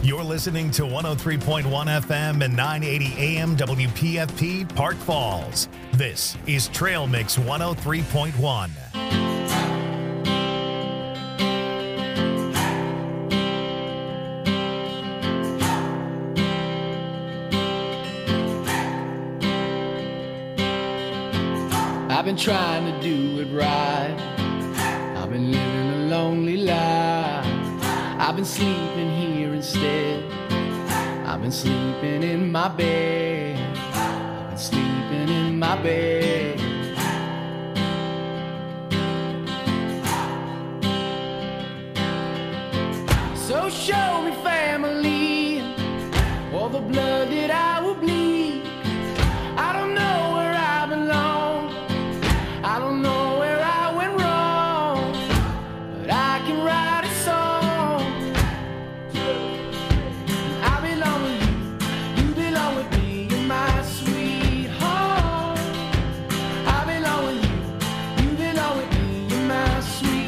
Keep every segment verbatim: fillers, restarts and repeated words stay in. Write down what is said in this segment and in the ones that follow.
You're listening to one oh three point one F M and nine eighty A M W P F P Park Falls. This is Trail Mix one oh three point one. I've been trying to do it right. I've been living a lonely life. I've been sleeping here instead. I've been sleeping in my bed. I've been sleeping in my bed. So show me family, all the blood that I will bleed. I don't know where I belong. I don't know where I went wrong, but I can write a song. I belong with you, you belong with me, you're my sweetheart. I belong with you, you belong with me, you're my sweetheart.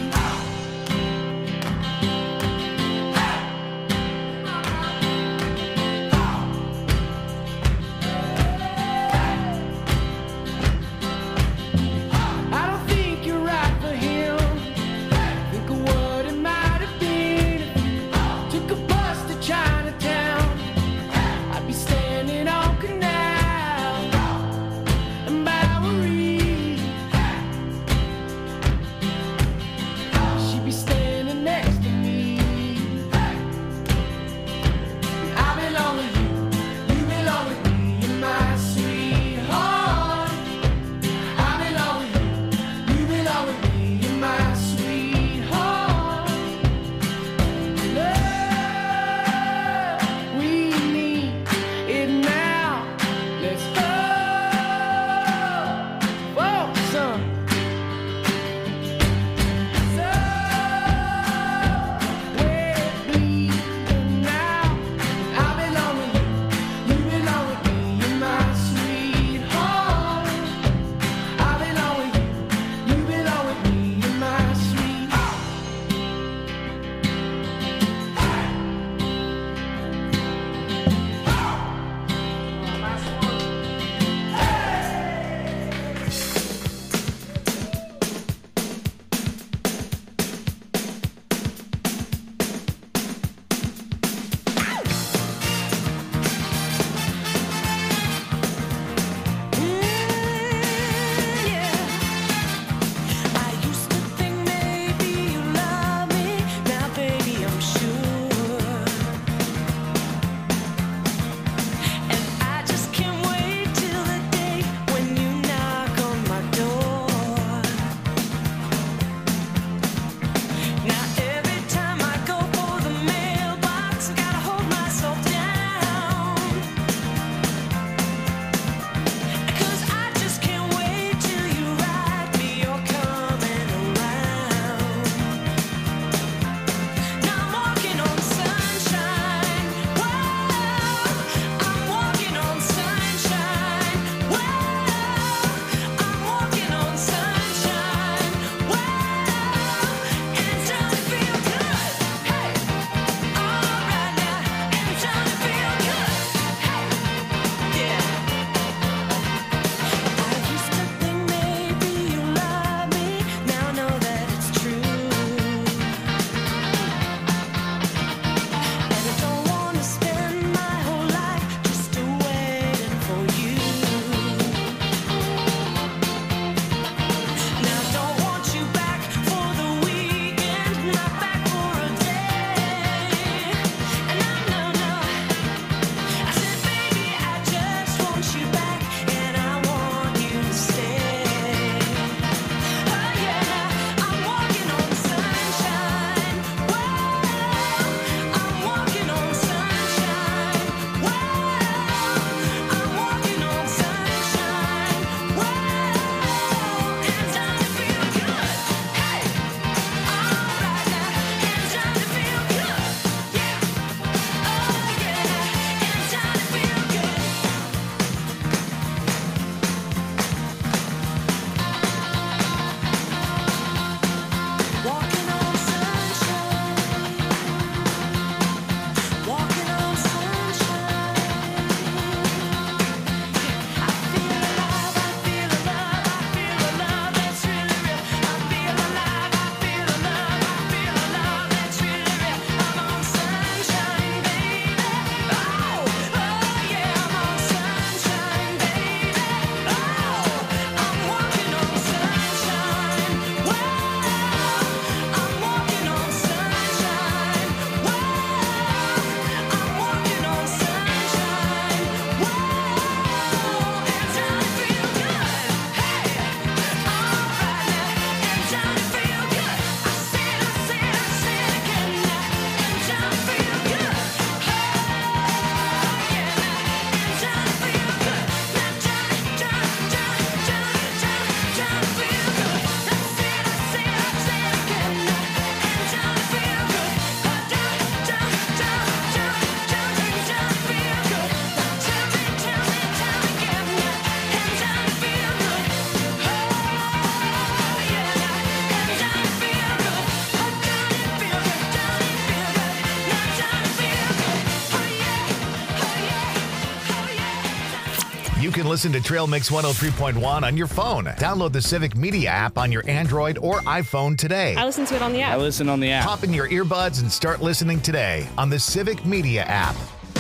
listen to Trail Mix one oh three point one on your phone. Download the Civic Media app on your Android or iPhone today. I listen to it on the app. I listen on the app. Pop in your earbuds and start listening today on the Civic Media app.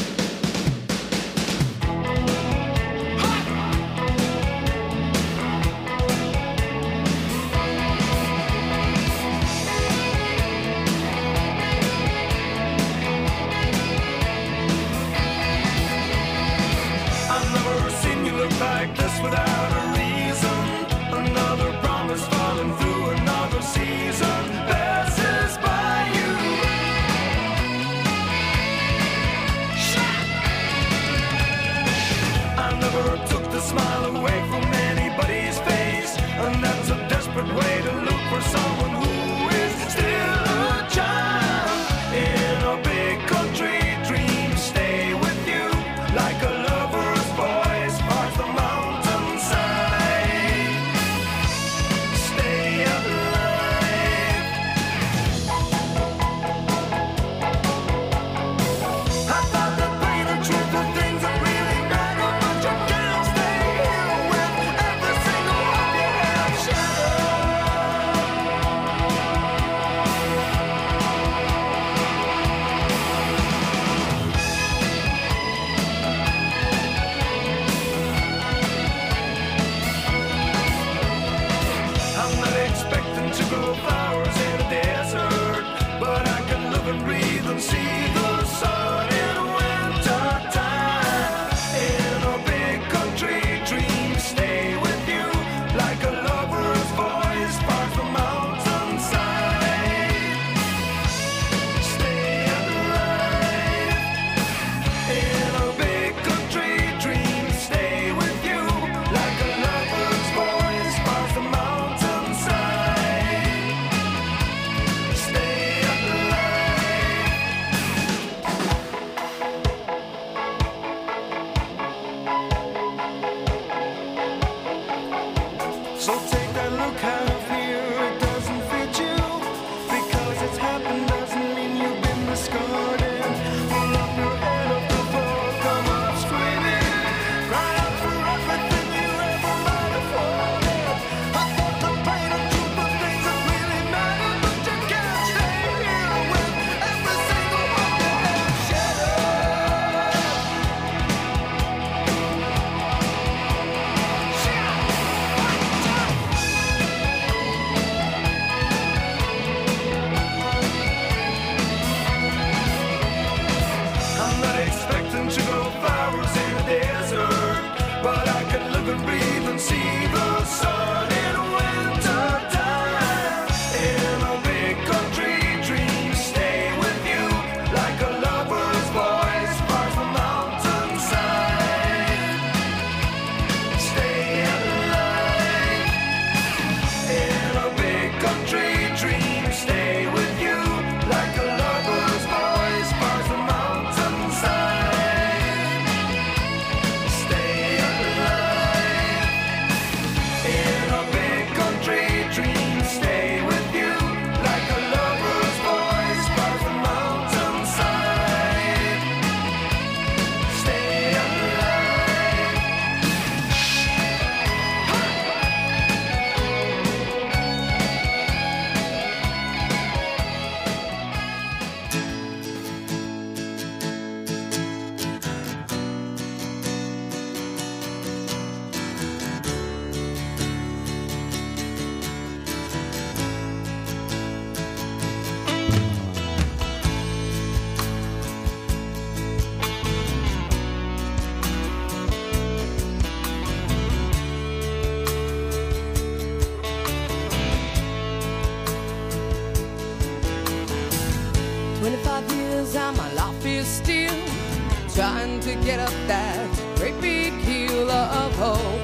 twenty-five years and my life is still trying to get up that great big hill of hope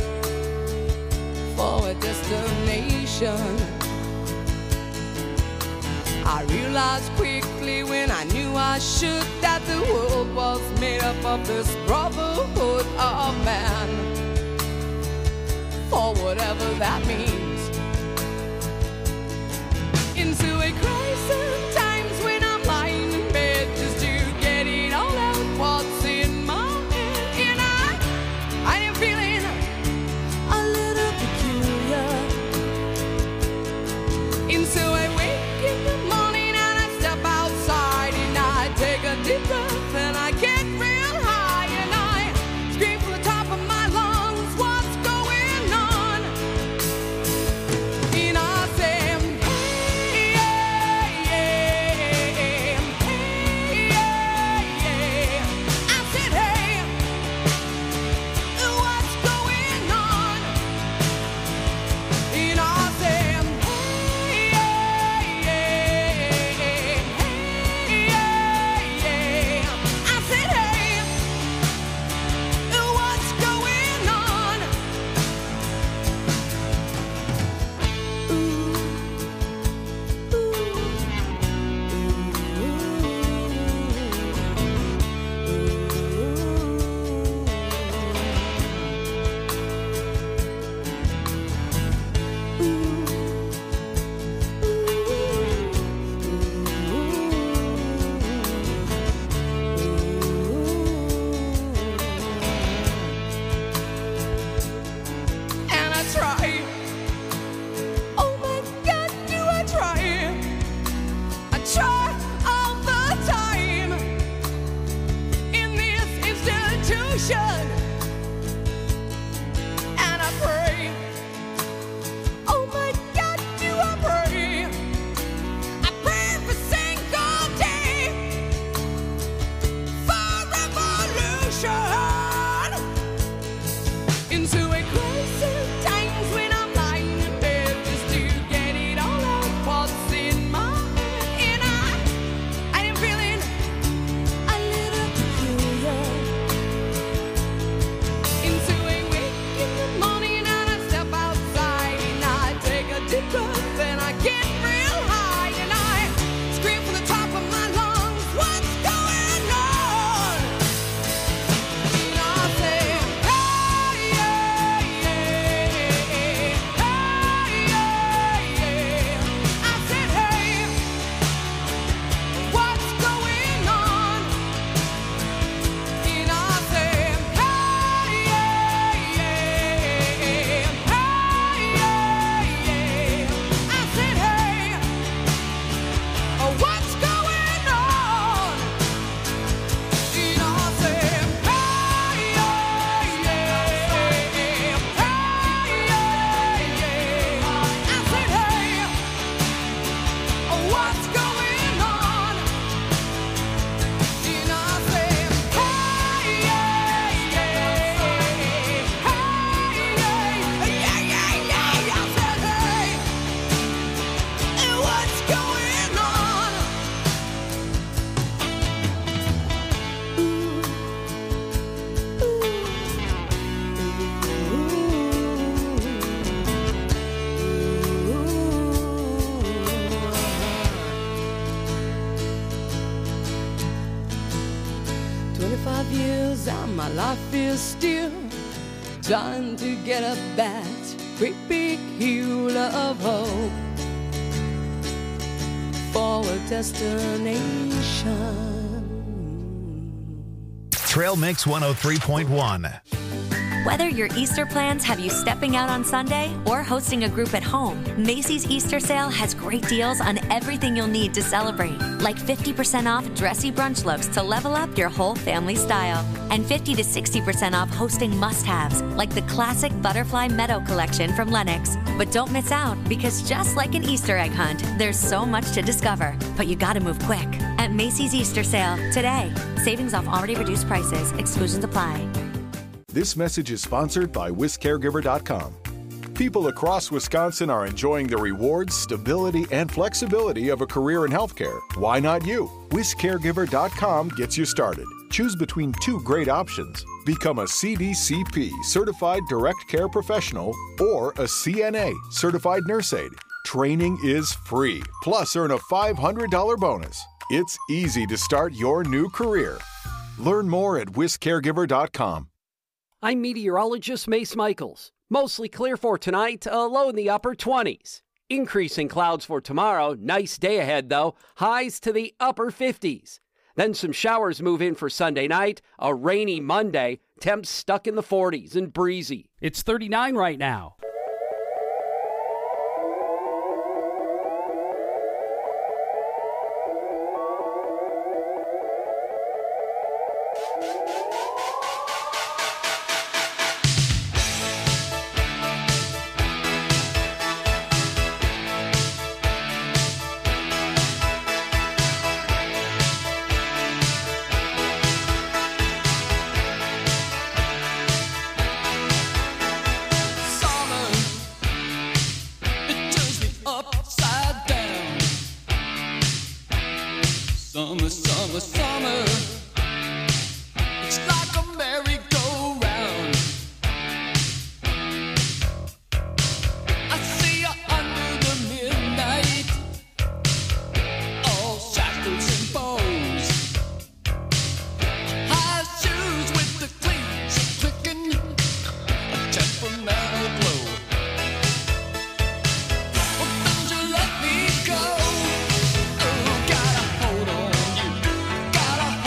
for a destination. I realized quickly when I knew I should that the world was made up of this brotherhood of man, for whatever that means. Into a crisis times when I'm lying in bed just to get it all out what's in my head. And I, I didn't feel my life is still trying to get up that great big hill of hope for a destination. Trail Mix one oh three point one. Whether your Easter plans have you stepping out on Sunday or hosting a group at home, Macy's Easter sale has great deals on everything you'll need to celebrate, like fifty percent off dressy brunch looks to level up your whole family style, and fifty to sixty percent off hosting must-haves, like the classic Butterfly Meadow collection from Lenox. But don't miss out, because just like an Easter egg hunt, there's so much to discover, but you gotta move quick. At Macy's Easter sale today. Savings off already reduced prices. Exclusions apply. This message is sponsored by Wisc Caregiver dot com. People across Wisconsin are enjoying the rewards, stability, and flexibility of a career in healthcare. Why not you? Wisc Caregiver dot com gets you started. Choose between two great options. Become a C D C P, Certified Direct Care Professional, or a C N A, Certified Nurse Aide. Training is free, plus earn a five hundred dollars bonus. It's easy to start your new career. Learn more at Wisc Caregiver dot com. I'm meteorologist Mace Michaels. Mostly clear for tonight, a low in the upper twenties. Increasing clouds for tomorrow, nice day ahead though, highs to the upper fifties. Then some showers move in for Sunday night, a rainy Monday, temps stuck in the forties and breezy. It's thirty-nine right now. Summer, summer, summer. It's like a merry-go-round. I see you under the midnight, all shackles and bows. High shoes with the cleats clicking, a temperamental blow. Well, don't you let me go. Oh, got a hold on you. Got a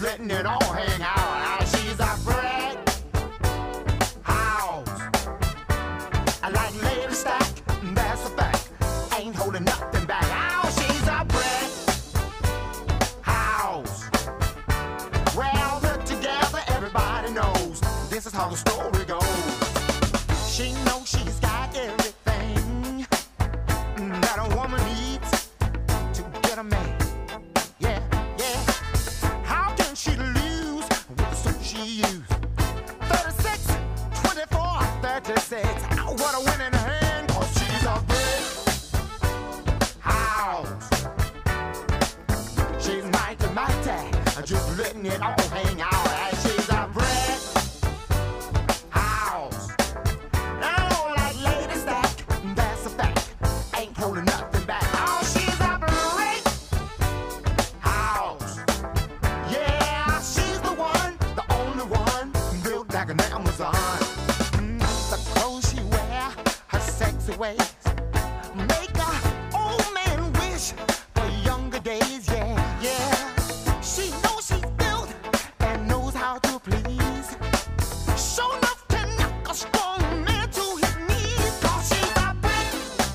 letting it all hang out. Now she's a brick house. I like lady stack, that's a fact. Ain't holding nothing back. Now she's a brick house. Well, put together, everybody knows this is how the story goes. She knows she's got everything that a woman needs to get a man. Yeah, yeah. How can she lose with the suit she used? thirty-six, twenty-four, thirty-six. Oh, what a winning hand, cause she's a brick house. She's mighty, mighty, just letting it all hang out. And she's a brick house. I don't like lady stack, that's a fact. Ain't holding nothing back. Oh, she's a brick house. Yeah, she's the one, the only one, built like an Amazon. Mm, the clothes she wear, her sexy ways, make a old man wish for younger days. Yeah, yeah. She knows she's built and knows how to please. Show enough to knock a strong man to his knees. Cause she's a brick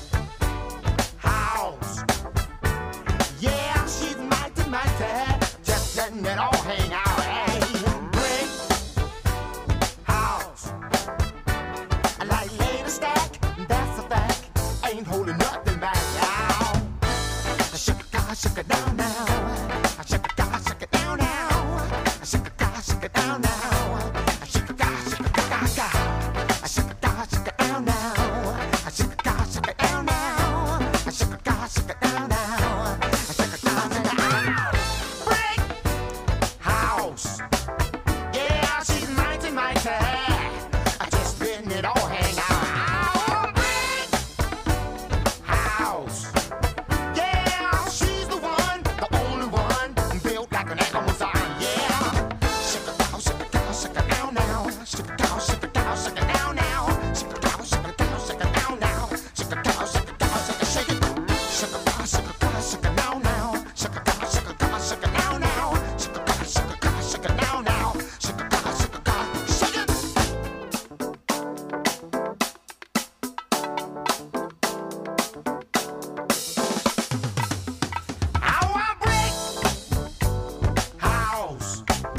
house. Yeah, she's mighty, mighty, just letting it all hang out. Hey, brick house. I like lady stack, that's a fact. Ain't holding nothing back. Now, shake it, God, shake it down now. Shake it, God, shake it down now. Shake it, God, shake it down now. Shake it, God, shake it, God, God. Shake it, God, shake it down now. Shake it, God, shake it down now. Shake it, God, shake it down now. Shake it, God, shake it down. Brick house. Yeah, she's mighty, mighty. Just letting it all hang out. Brick house. Yeah, she's the one, the only one, built like an Amazon. Yeah. Shake it down, shake it down, shake it down now. Shake it down, shake it down, shake it down now. Shake it down, shake it down, shake it down now. Shake it down, shake it down, shake it, shake it. Shake it down, shake it down, shake it down now. Shake it down, shake it down, shake it down now. Shake it down, shake it down, shake it down now. Shake it down, shake it down, shake it. Our brick house.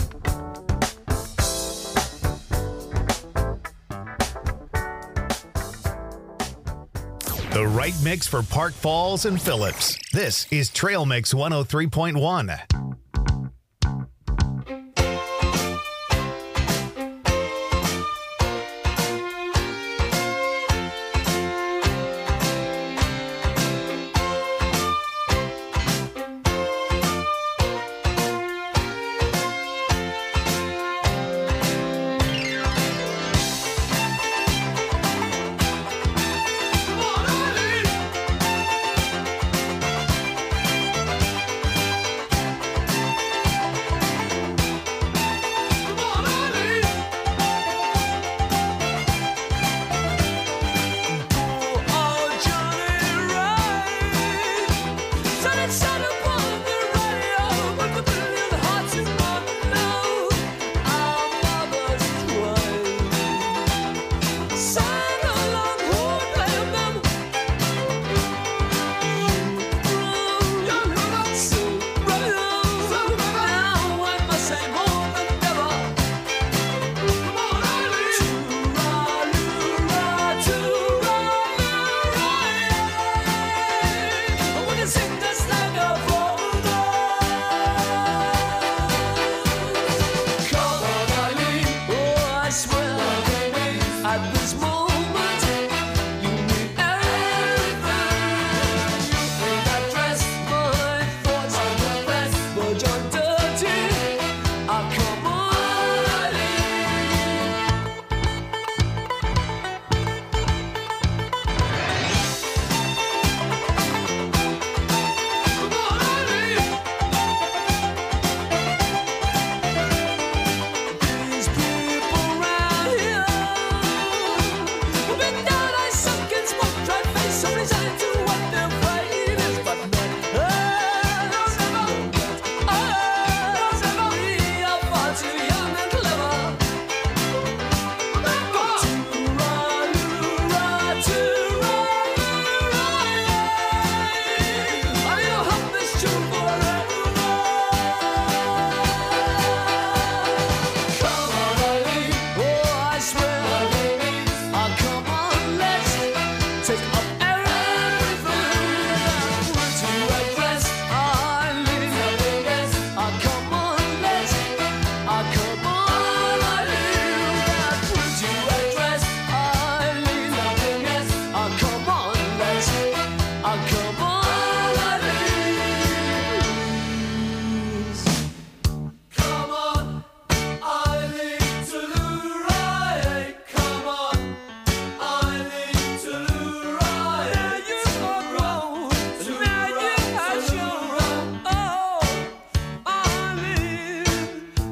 The right mix for Park Falls and Phillips. This is Trail Mix one oh three point one.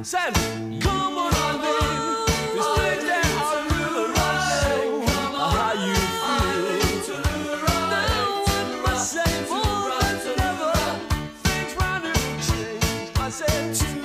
Said, come on, darling. These things that are real right now. How you feel? No one must say more than never. Things round here will change. I said, to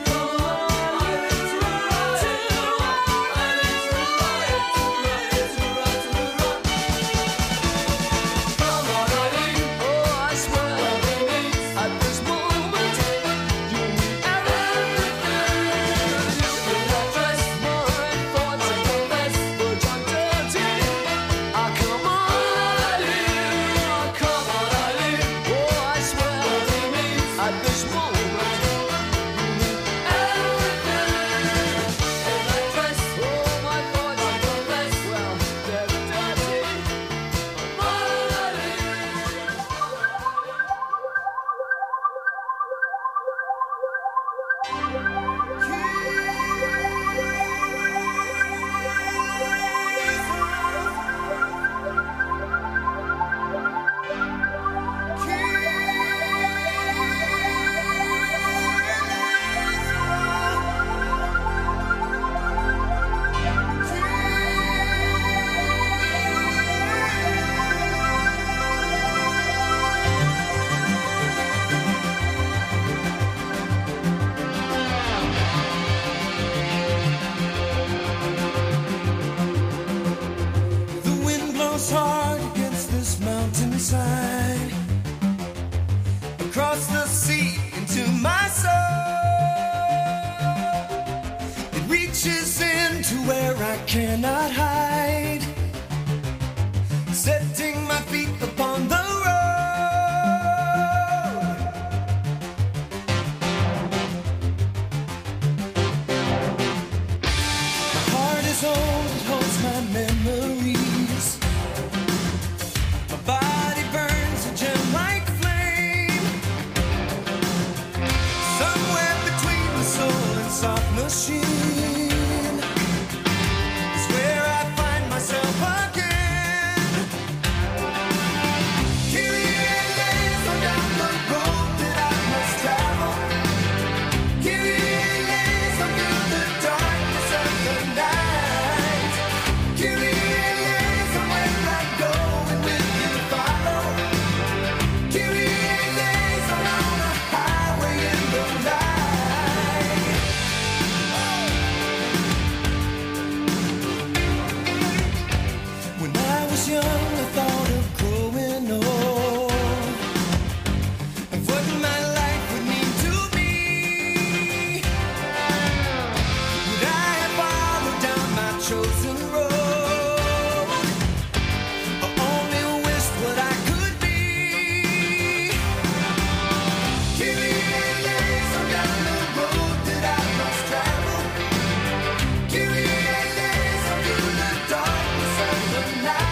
across the sea into my soul. It reaches into where I cannot hide, setting my feet upon the road. My heart is old, it holds my memories. My body burns a gem like soft machine is where I find myself again. Kyrie eleison down the road that I must travel. Kyrie eleison through the darkness of the night. Kyrie eleison where I go and will you follow. Kyrie eleison on a highway in the night. Young, I thought of growing old and what my life would mean to me. Would I have followed down my chosen road, or only wished what I could be? Kyrie eleison down the road that I must travel. Kyrie eleison through the darkness of the night.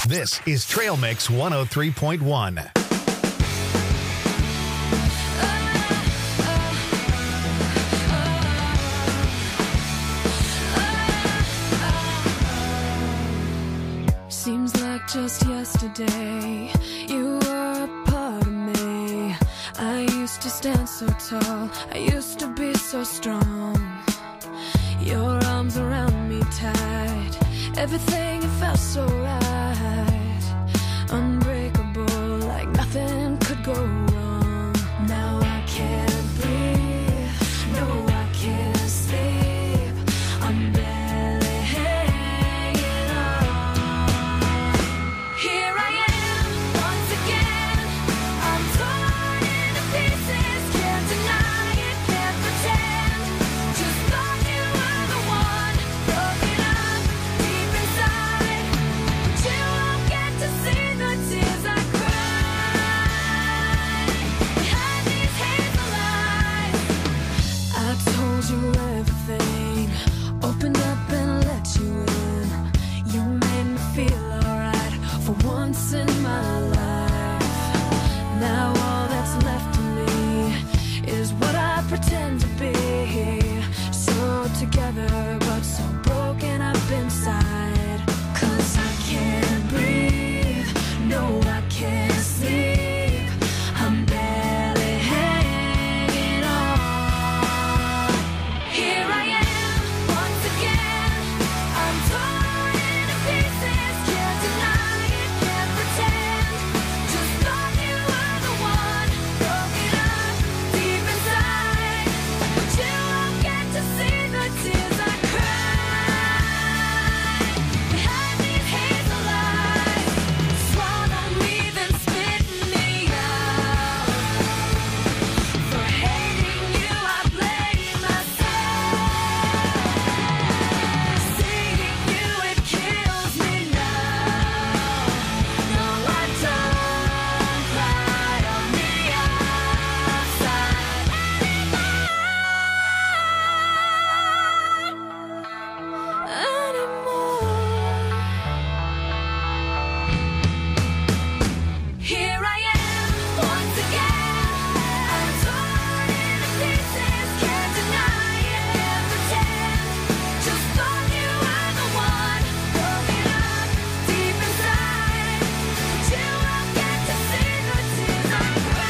This is Trail Mix one oh three point one. Seems like just yesterday you were a part of me. I used to stand so tall, I used to be so strong. Your arms around me tight, everything it felt so right. Unbreakable, like nothing could go wrong. Now I can't breathe, no I can't sleep. I'm barely hanging on. Here I am, once again. I'm torn into pieces, can't deny it, can't pretend. Just thought you were the one, broken up deep inside. But you won't get to see the tears I cried behind these hazel eyes. I told you everything, opened up and let you in. You made me feel alright for once in my life. Now all that's left of me is what I pretend to be. So together but so broken up inside. 'Cause I can't breathe, no I can't sleep. I'm barely hanging on. Here I am, once again. I'm torn into pieces, can't deny it, can't pretend. Just thought you were the one, broken up deep inside. But you won't get to see the tears I cried behind these hazel eyes. Swallow me, then spit me out. For hating you, I blame myself. Seeing you, it kills me now. No, I don't cry on the outside anymore. Here I am, once again. I'm torn into pieces, can't deny it, can't pretend. Just thought you were the one, broken up deep inside. But you won't get to see the tears I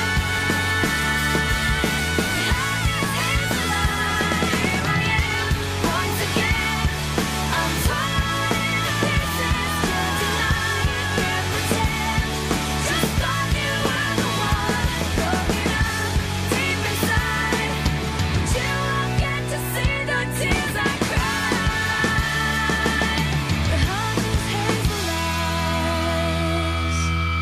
cried behind these hazel eyes. Here I am, once again. I'm torn into pieces, can't deny it, can't pretend. Just thought you were the one, broken up deep inside. But you won't get to see the tears I cried behind these hazel eyes.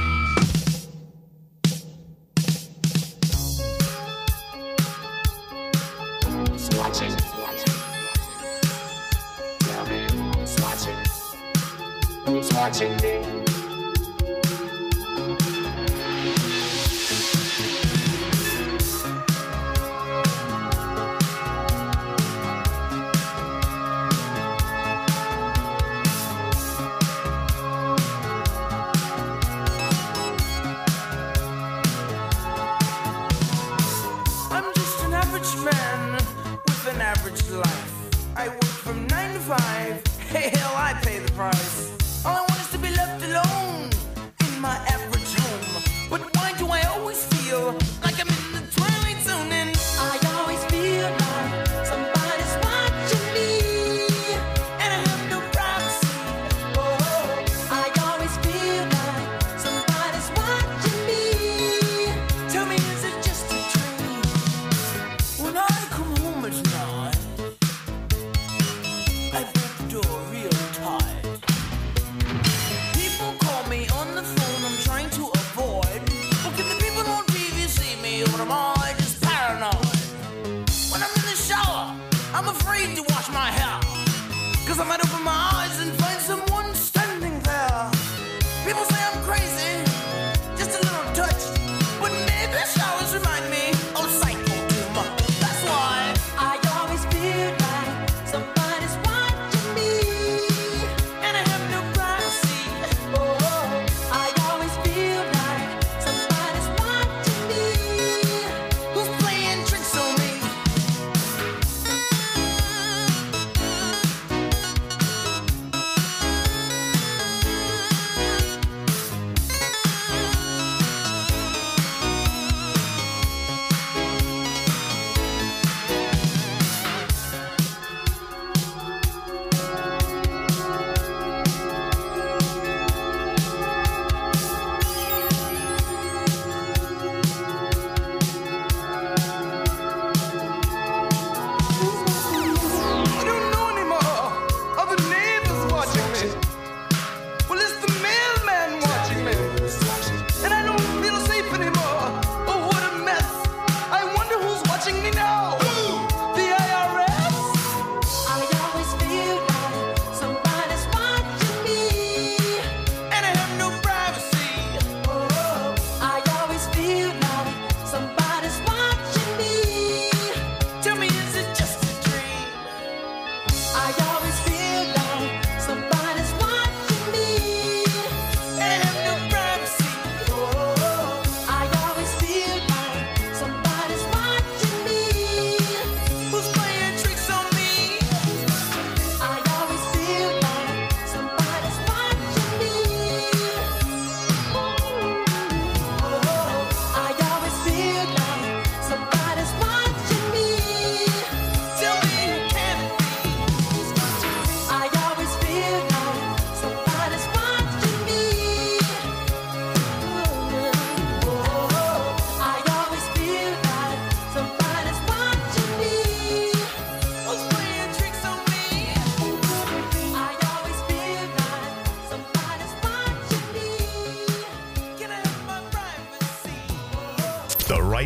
Swatching. Tell me who's watching? Who's watching me? I'm just an average man with an average life. I work from nine to five. Hey, hell, I pay the price. All I want is to be left alone in my average home. But why do I always feel like I'm in the twilight zone? And I always feel like somebody's watching me, and I have no privacy. Oh, I always feel like somebody's watching me. Tell me, is it just a dream? When I come home at night, I break the door real tight.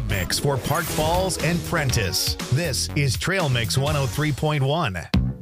night mix for Park Falls and Prentice. This is Trail Mix one oh three point one.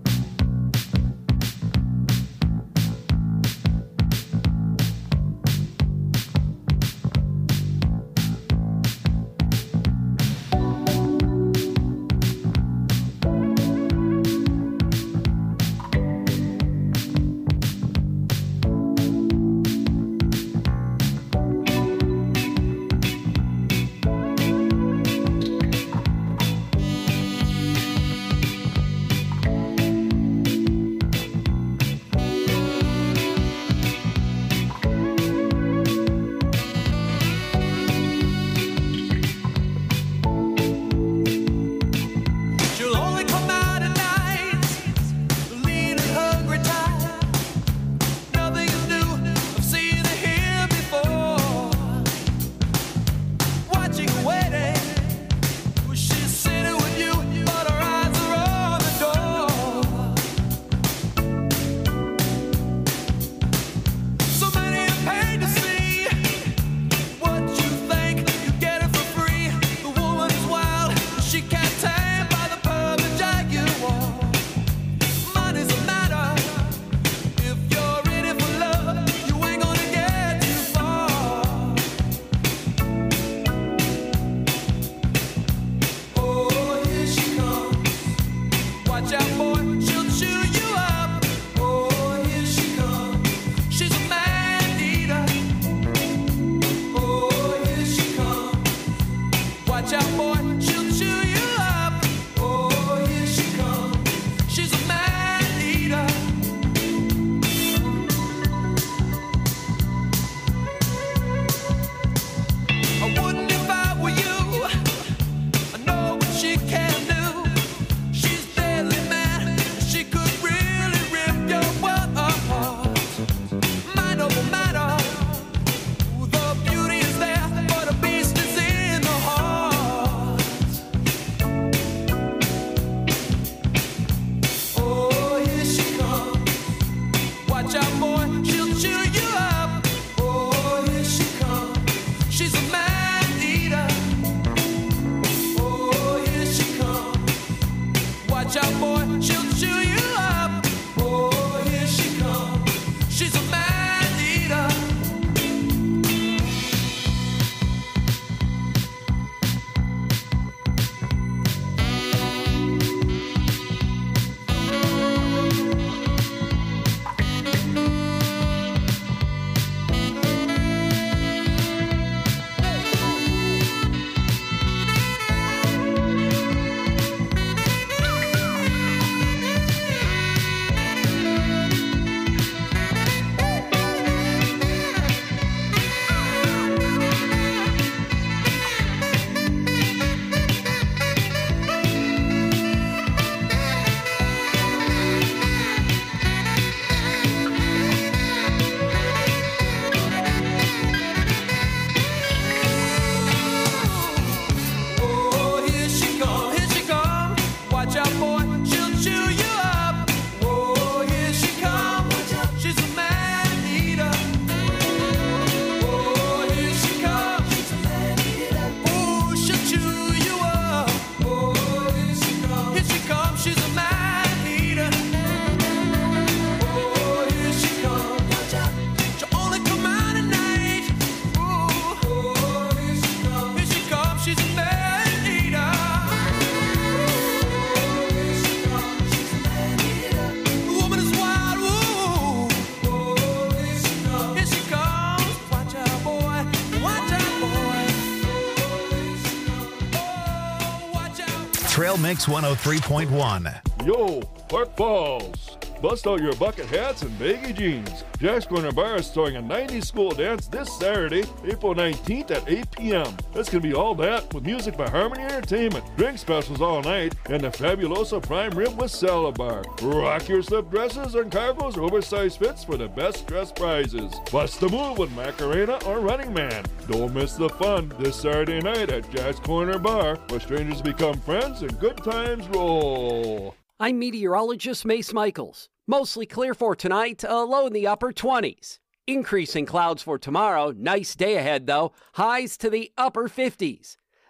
Trail Mix one oh three point one. Yo, Park Falls. Bust out your bucket hats and baggy jeans. Jack's Corner Bar is throwing a nineties school dance this Saturday, April nineteenth at eight p.m. It's going to be all that with music by Harmony Entertainment, drink specials all night, and the Fabuloso Prime Rib with Salad Bar. Rock your slip dresses and cargos oversized fits for the best dress prizes. Bust the move with Macarena or Running Man. Don't miss the fun this Saturday night at Jack's Corner Bar, where strangers become friends and good times roll. I'm meteorologist Mace Michaels. Mostly clear for tonight, a low in the upper twenties. Increasing clouds for tomorrow. Nice day ahead, though. Highs to the upper fifties.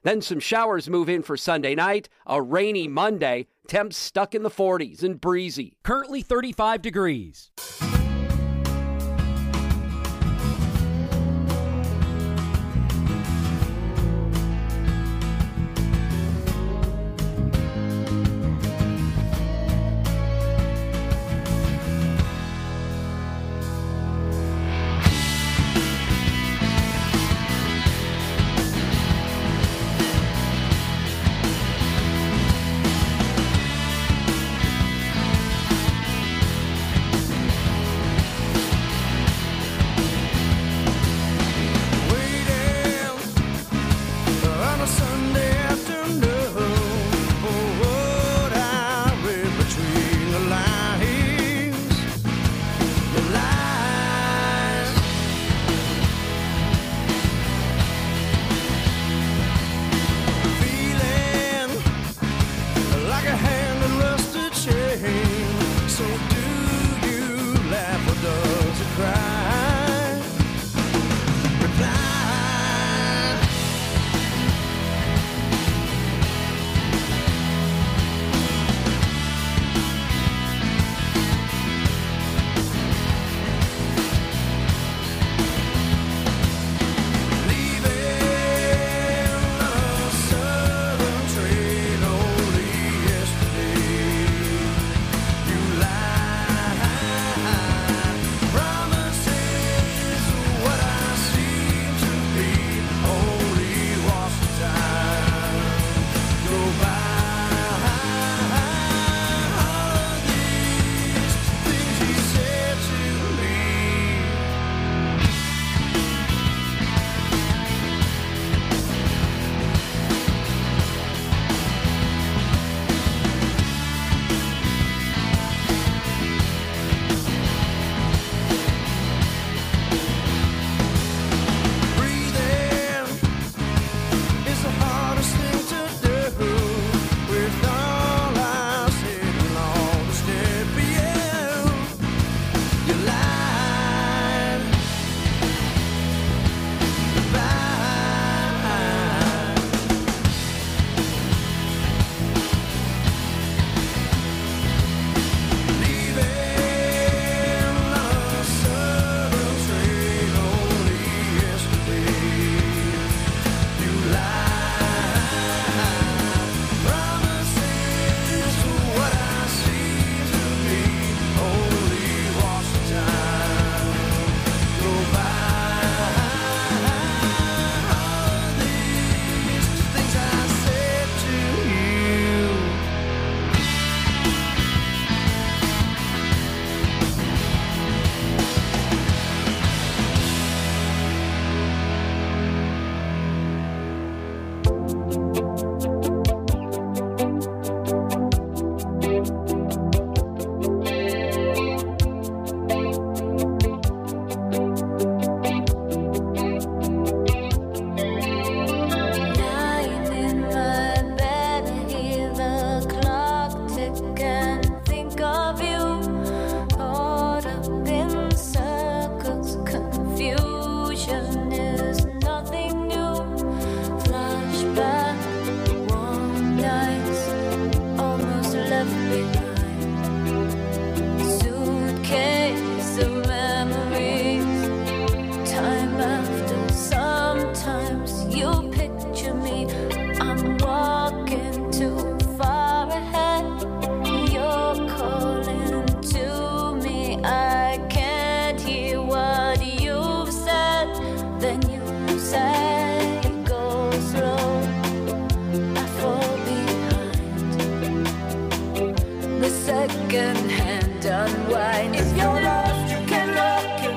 Then some showers move in for Sunday night, a rainy Monday, temps stuck in the forties and breezy. Currently thirty-five degrees. Second hand unwind. If you're lost, you can look.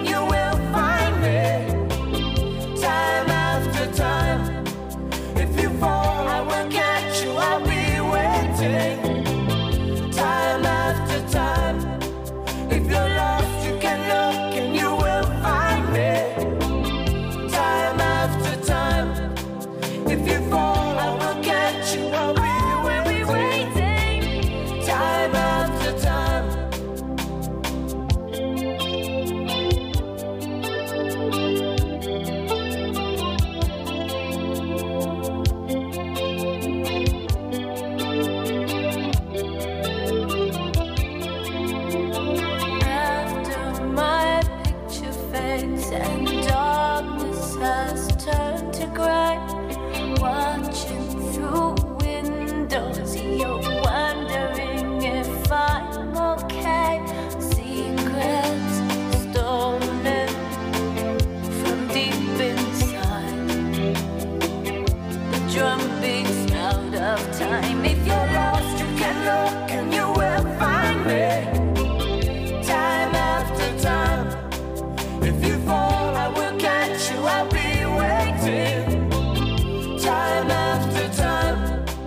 days and darkness has turned to gray. Watching through windows, you're wondering if I'm okay. Secrets stolen from deep inside. The drum beats out of time. If you're lost, you can look and you will find me. Time after time. If you fall, I will catch you. I'll be waiting. Time after time.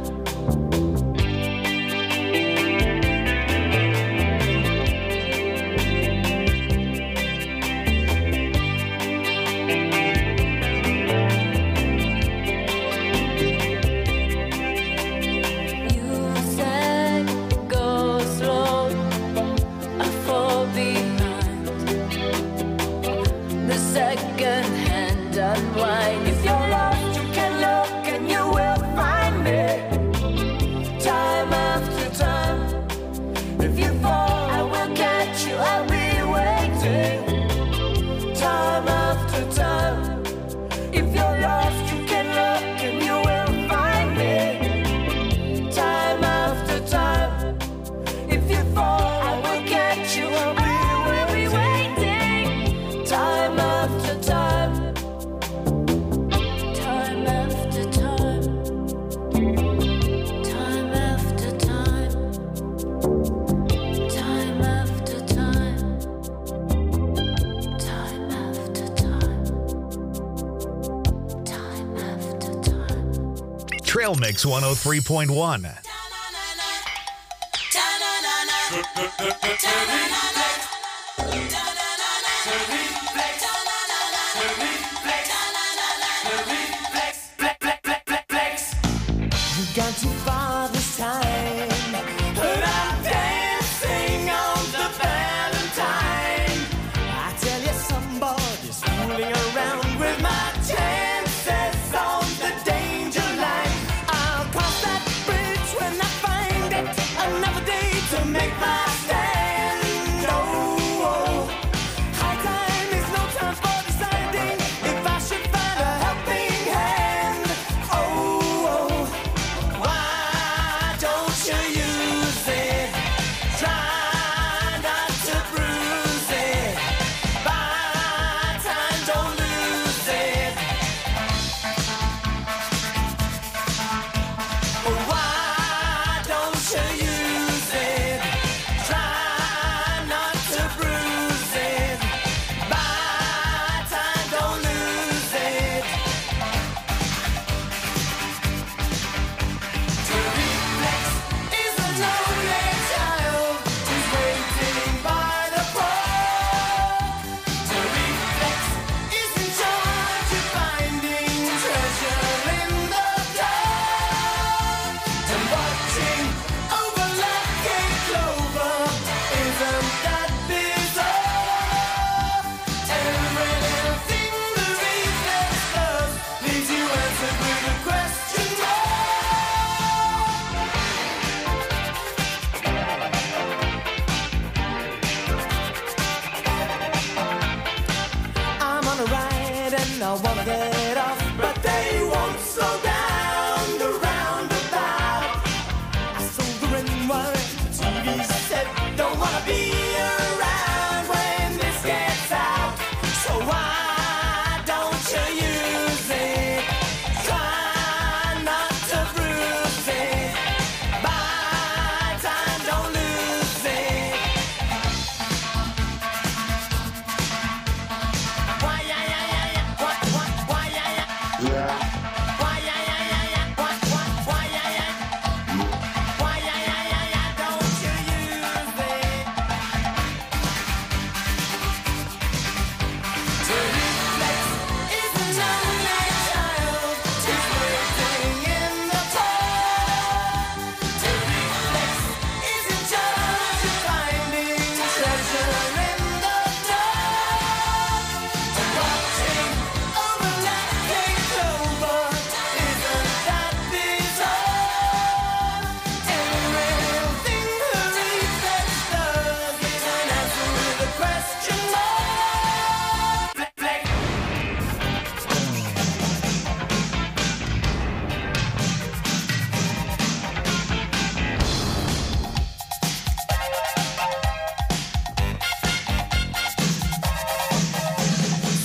You said go slow, I fall behind. The second hand unwind. If you're lost, you can look and you will find me. Time after time. If you fall, I will catch you. I'll be waiting. Time after time. If you're lost, you can look and you will find me. Time after time. If you fall, I will catch you. I'll be, will be waiting. Time after time. Time after time. Time after time. Time after time. Time after time. Time after time. Trail Mix one oh three point one. You've gone too far this time, but I'm dancing on the Valentine. I tell you, somebody's fooling around with my chances on the danger line. I'll cross that bridge when I find it. Another day to make my stand. Oh, oh. High time is no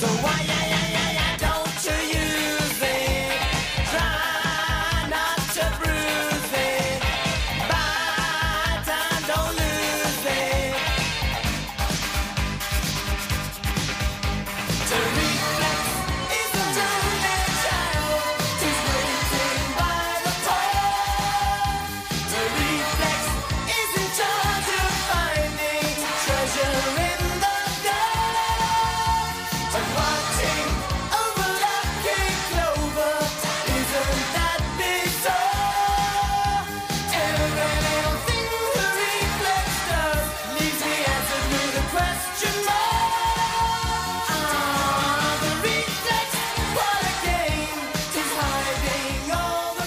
So why, yeah, yeah, yeah, yeah, don't you use it? Try not to bruise it. Buy time, don't lose it. To reflex is a two-man child who's waiting by the pole. To reflex is in charge of finding treasure in the dark. And watching over lucky clover, isn't that bizarre? Every little thing the reflex does leaves the answer to the question mark. Ah, the reflex, what a game! 'Tis hiding all the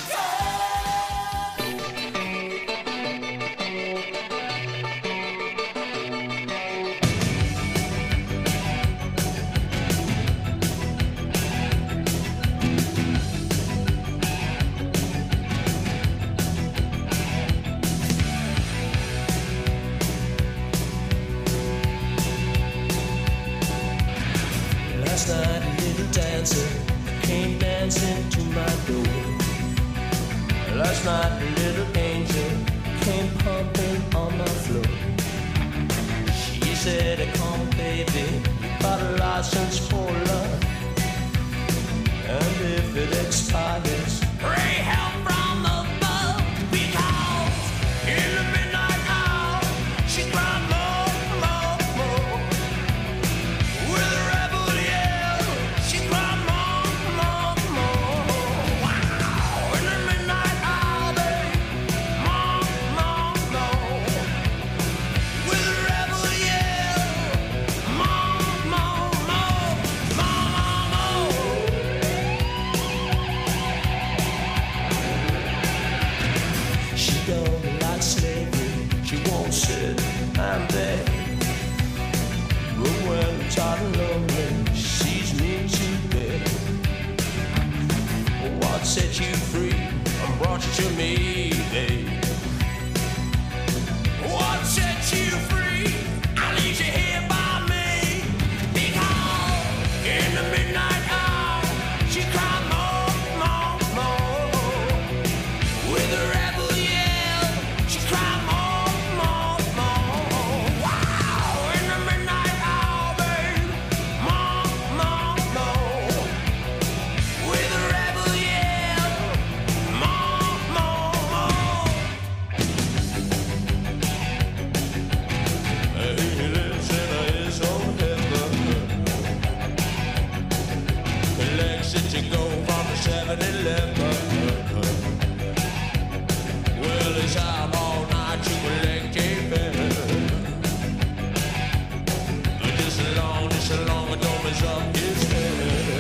Last night a little dancer came dancing to my door. Last night a little angel came pumping on my floor. She said, come baby, you got a license for love. And if it expires, pray help from above. Because in the midnight hour, she cried more, more, more. With a rebel yell, she cried more, more, more. Wow! In the midnight hour, babe, more, more, more. With a rebel yell, more, more, more, more, more. She don't like slavery, she won't sit and beg. But when I'm tired and lonely, she sees me to bed. What set you free and brought you to me, babe? What set you free? I leave you here by me. Because in the midnight hour, she cried more, more, more. With a rebel yell, she cried more, more, more. Wow! In the midnight hour, babe, more, more, more. With a rebel yell, more, more, more. He lives in his own heaven. He likes it to go from the seven eleven. Well, it's out all night to collect a fare. Just as long, just as long as don't mess up his head.